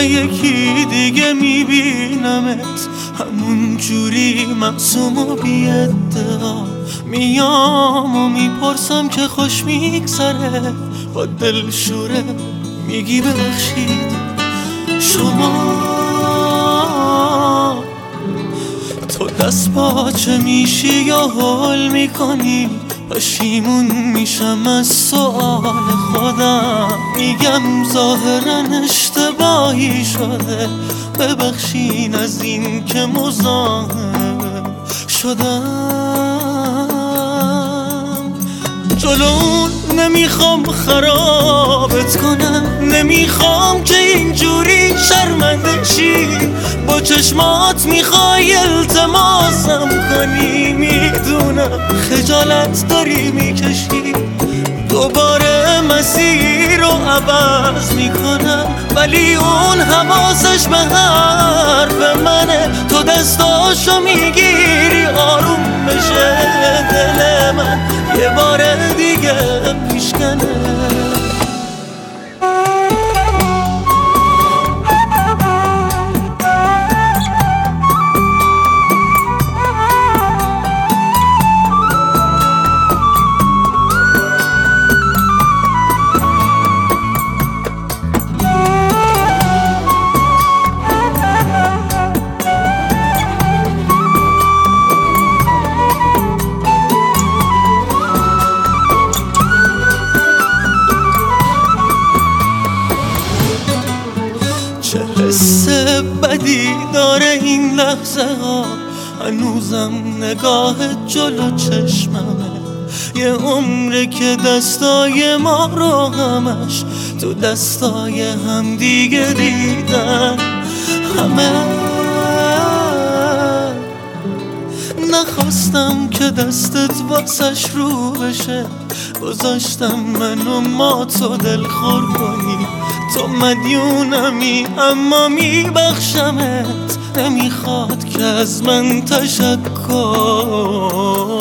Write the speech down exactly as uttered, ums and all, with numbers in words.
یکی دیگه میبینمت همون جوری معصوم و بی‌ادعا. میام و میپرسم که خوش میگذره، با دلشوره میگی ببخشید شما. تو دست پاچه میشی یا حال میکنی، پشیمون میشم از سؤال خودم. میگم ظاهرا اشتباهی شده، ببخشین از این که مزاحم شدم. جلو اون نمیخوام خرابت کنم، نمیخوام که اینجوری شرمنده شی. با چشمات میخوای التماسم کنی، میدونم خجالت داری میکشی. دوباره مسیر رو عوض میکنم، ولی اون حواسش به حرف منه. تو دستاشو میگیری آروم بشه دل من، یه بار دیگه میشکنه. چه حس بدی داره این لحظه ها، هنوزم نگاه جلو چشممه. یه عمره که دستای ما رو همش تو دستای هم دیگه دیدن. همه نخواستم که دستت واسش رو بشه، گذاشتم منو ما تو دلخور کنی. تو مدیونمی اما میبخشمت، نمیخواد که از من تشکر